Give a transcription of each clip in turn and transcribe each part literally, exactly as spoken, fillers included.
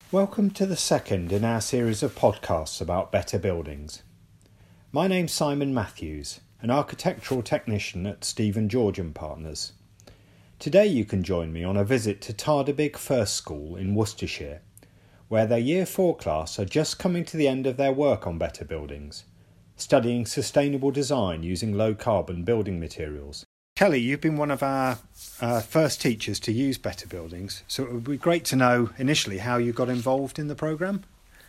Welcome to the second in our series of podcasts about better buildings. My name's Simon Matthews, an architectural technician at Stephen George and Partners. Today you can join me on a visit to Tardebigge First School in Worcestershire, where their Year four class are just coming to the end of their work on better buildings, studying sustainable design using low-carbon building materials. Kelly, you've been one of our uh, first teachers to use better buildings, so it would be great to know initially how you got involved in the programme.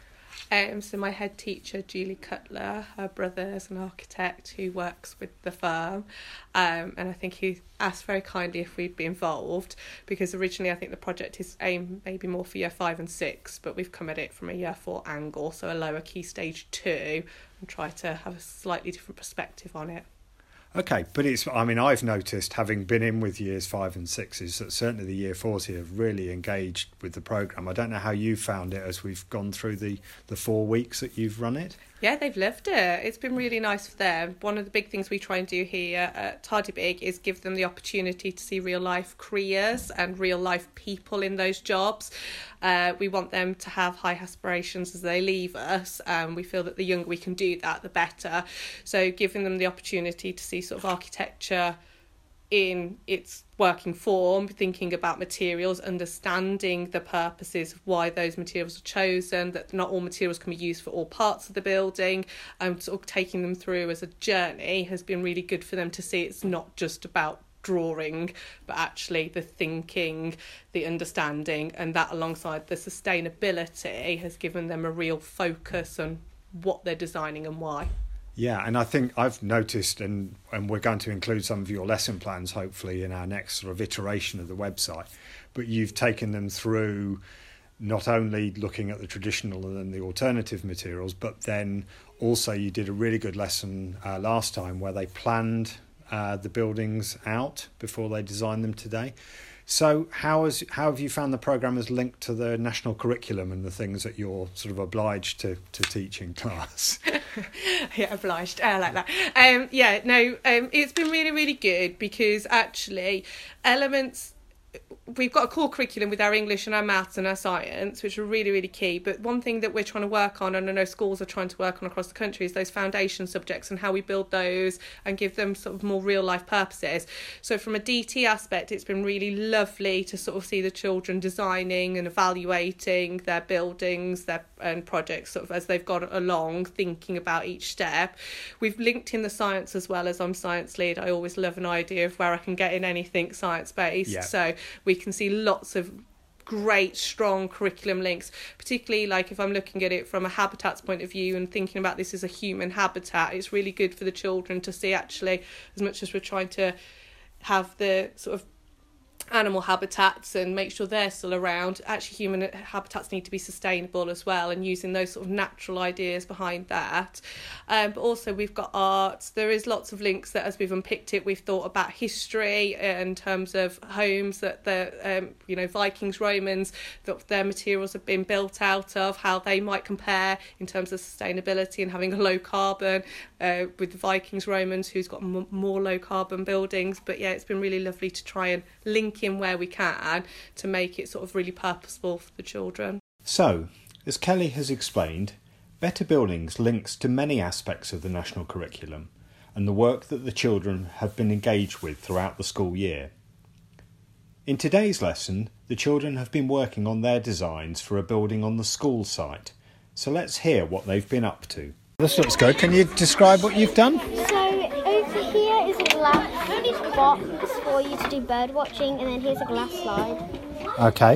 Um, so my head teacher, Julie Cutler, her brother is an architect who works with the firm, um, and I think he asked very kindly if we'd be involved, because originally I think the project is aimed maybe more for year five and six, but we've come at it from a year four angle, so a lower key stage two, and try to have a slightly different perspective on it. Okay, but it's, I mean, I've noticed, having been in with years five and sixes, that certainly the year fours here have really engaged with the programme. I don't know how you found it as we've gone through the, the four weeks that you've run it. Yeah, they've loved it. It's been really nice for them. One of the big things we try and do here at Tardebigge is give them the opportunity to see real life careers and real life people in those jobs. Uh, we want them to have high aspirations as they leave us. Um, we feel that the younger we can do that, the better. So giving them the opportunity to see sort of architecture in its working form, thinking about materials, understanding the purposes of why those materials are chosen, that not all materials can be used for all parts of the building, and sort of taking them through as a journey has been really good for them to see it's not just about drawing, but actually the thinking, the understanding, and that alongside the sustainability has given them a real focus on what they're designing and why. Yeah, and I think I've noticed, and, and we're going to include some of your lesson plans hopefully in our next sort of iteration of the website, but you've taken them through not only looking at the traditional and the alternative materials, but then also you did a really good lesson uh, last time where they planned uh, the buildings out before they designed them today. So how has how have you found the programme as linked to the national curriculum and the things that you're sort of obliged to, to teach in class? Yeah, obliged. I like that. Um, yeah, no, um, it's been really, really good because actually elements... We've got a core curriculum with our English and our maths and our science, which are really, really key. But one thing that we're trying to work on, and I know schools are trying to work on across the country, is those foundation subjects and how we build those and give them sort of more real life purposes. So from a D T aspect, it's been really lovely to sort of see the children designing and evaluating their buildings, their and projects sort of as they've gone along, thinking about each step. We've linked in the science as well. As I'm science lead, I always love an idea of where I can get in anything science-based. Yeah. So we can see lots of great strong curriculum links, particularly like if I'm looking at it from a habitats point of view and thinking about this as a human habitat. It's really good for the children to see, actually, as much as we're trying to have the sort of animal habitats and make sure they're still around, actually human habitats need to be sustainable as well, and using those sort of natural ideas behind that. Um, but also we've got art. There is lots of links that as we've unpicked it, we've thought about history in terms of homes that the um, you know Vikings, Romans, that their materials have been built out of, how they might compare in terms of sustainability and having a low carbon uh, with the Vikings, Romans, who's got m- more low carbon buildings. But yeah, it's been really lovely to try and link in where we can to make it sort of really purposeful for the children. So, as Kelly has explained, Better Buildings links to many aspects of the national curriculum and the work that the children have been engaged with throughout the school year. In today's lesson, the children have been working on their designs for a building on the school site, so let's hear what they've been up to. This looks good. Can you describe what you've done? So over here is a glass box for you to do bird watching, and then here's a glass slide. Okay.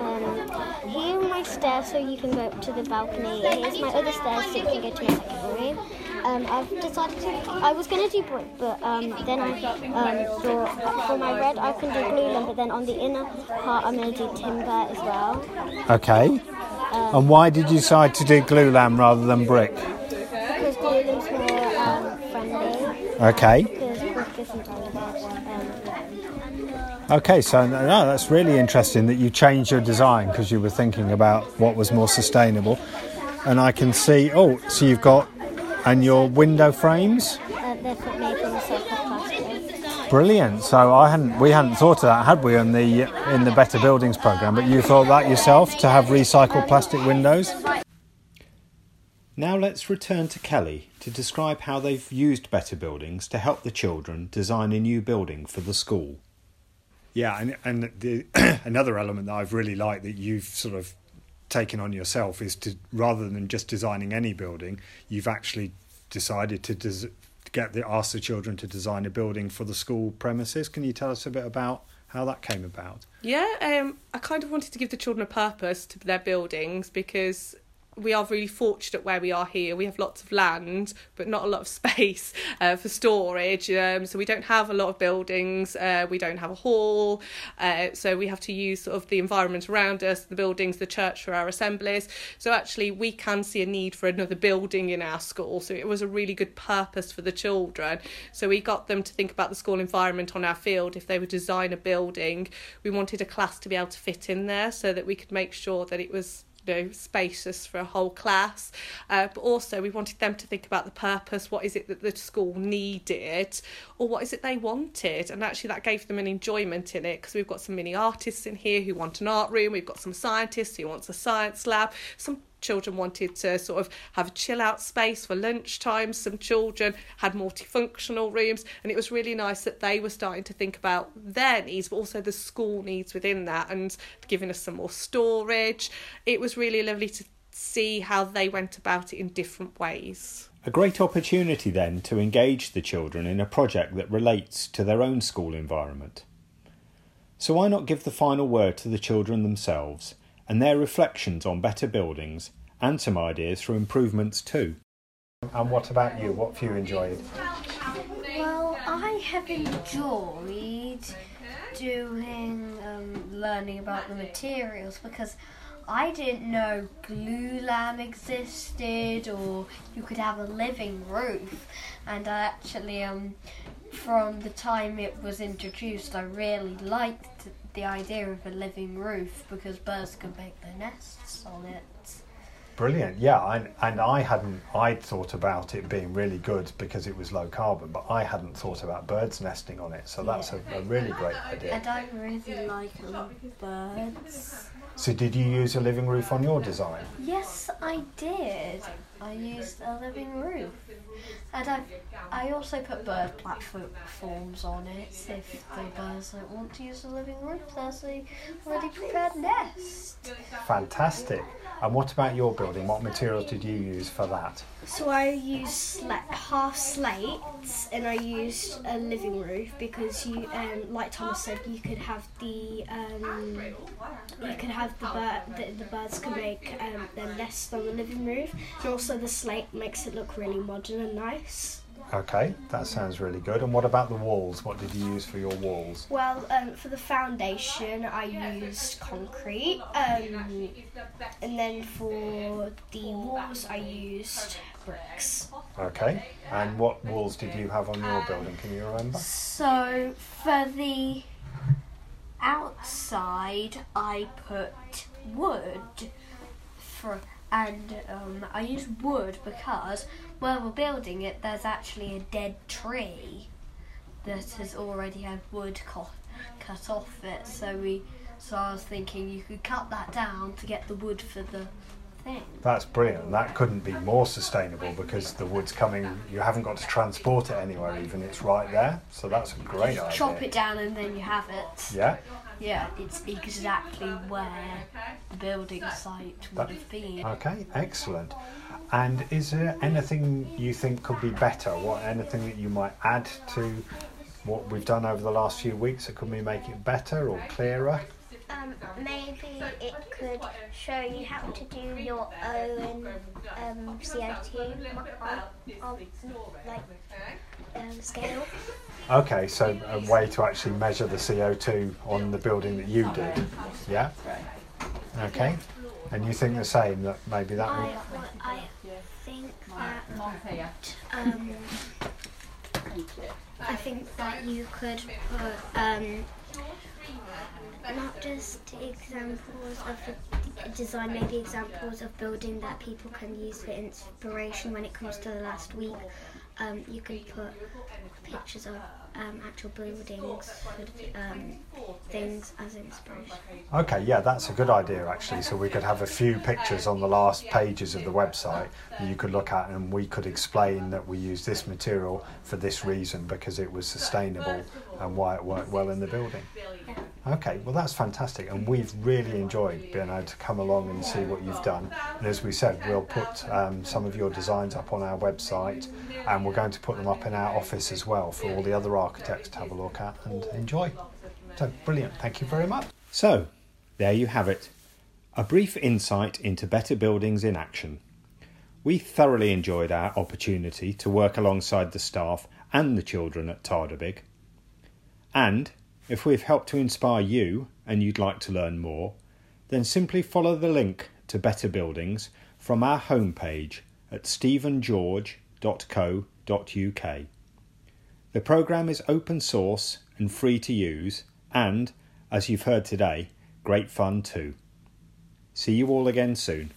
Um, here are my stairs so you can go up to the balcony. Here's my other stairs so you can go to my second room. Um, I've decided to, I was going to do brick, but um, then I um, thought for my red I can do glue, but then on the inner part I'm going to do timber as well. Okay. Um, and why did you decide to do glue lamb rather than brick? Because glue lamp's more um, friendly. Okay. Because brick isn't all about, um, Okay, so no, that's really interesting that you changed your design because you were thinking about what was more sustainable. And I can see, oh, so you've got, and your window frames? uh, they're made from recycled plastic. Brilliant. So I hadn't, we hadn't thought of that, had we, in the in the Better Buildings programme? But you thought that yourself, to have recycled plastic windows? Now let's return to Kelly to describe how they've used Better Buildings to help the children design a new building for the school. Yeah, and and the, another element that I've really liked that you've sort of taken on yourself is to, rather than just designing any building, you've actually decided to des- get the ask the children to design a building for the school premises. Can you tell us a bit about how that came about? Yeah, um, I kind of wanted to give the children a purpose to their buildings, because we are really fortunate where we are here. We have lots of land, but not a lot of space uh, for storage. Um, so we don't have a lot of buildings. Uh, we don't have a hall. Uh, so we have to use sort of the environment around us, the buildings, the church for our assemblies. So actually we can see a need for another building in our school. So it was a really good purpose for the children. So we got them to think about the school environment on our field. If they would design a building, we wanted a class to be able to fit in there so that we could make sure that it was know, spacious for a whole class, uh, but also we wanted them to think about the purpose. What is it that the school needed, or what is it they wanted? And actually that gave them an enjoyment in it, because we've got some mini artists in here who want an art room, we've got some scientists who wants a science lab, some children wanted to sort of have a chill out space for lunchtime, some children had multifunctional rooms, and it was really nice that they were starting to think about their needs, but also the school needs within that, and giving us some more storage. It was really lovely to see how they went about it in different ways. A great opportunity then to engage the children in a project that relates to their own school environment. So why not give the final word to the children themselves and their reflections on Better Buildings and some ideas for improvements too. And what about you? What have you enjoyed? Well, I have enjoyed doing um, learning about the materials, because I didn't know glulam existed, or you could have a living roof, and I actually um from the time it was introduced I really liked the idea of a living roof, because birds could make their nests on it. Brilliant, yeah, I, and I hadn't, I'd thought about it being really good because it was low carbon, but I hadn't thought about birds nesting on it, so that's yeah. a, a really great idea. And I really like birds. So did you use a living roof on your design? Yes, I did. I used a living roof. And I I also put bird platforms on it. If the birds don't want to use a living roof, there's a already prepared nest. Fantastic. And what about your building? What materials did you use for that? So I used sla- half slates, and I used a living roof because you, um, like Thomas said, you could have the um, you could have the bird the, the birds can make um, their nests on the living roof, and also the slate makes it look really modern and nice. Okay, that sounds really good. And what about the walls? What did you use for your walls? Well, um, for the foundation, I used concrete, um, and then for the walls, I used bricks. Okay, and what walls did you have on your building? Can you remember? So, for the outside, I put wood for... And um, I used wood because where we're building it, there's actually a dead tree that has already had wood cut, cut off it. So we, so I was thinking you could cut that down to get the wood for the thing. That's brilliant. That couldn't be more sustainable because the wood's coming. You haven't got to transport it anywhere even. It's right there. So that's a great Just idea. chop it down and then you have it. Yeah. Yeah, it's exactly where the building site would have been. Okay, excellent. And is there anything you think could be better? What anything that you might add to what we've done over the last few weeks that could we make it better or clearer? Um, maybe it could show you how to do your own um, C O two on, on like um, scale. Okay, so a way to actually measure the C O two on the building that you did. Yeah? Okay. And you think the same, that maybe that I, would... I think that um, I think that you could put um, not just examples of the design, maybe examples of building that people can use for inspiration when it comes to the last week. Um, you can put pictures of um, actual buildings for um, things as inspiration. Okay, yeah, that's a good idea actually. So we could have a few pictures on the last pages of the website that you could look at, and we could explain that we use this material for this reason because it was sustainable and why it worked well in the building. Okay, well that's fantastic, and we've really enjoyed being able to come along and see what you've done. And as we said, we'll put um, some of your designs up on our website, and we're going to put them up in our office as well for all the other architects to have a look at and enjoy. So brilliant, thank you very much. So, there you have it. A brief insight into Better Buildings in action. We thoroughly enjoyed our opportunity to work alongside the staff and the children at Tardebigge. And if we've helped to inspire you and you'd like to learn more, then simply follow the link to Better Buildings from our homepage at stephen george dot co dot uk. The programme is open source and free to use and, as you've heard today, great fun too. See you all again soon.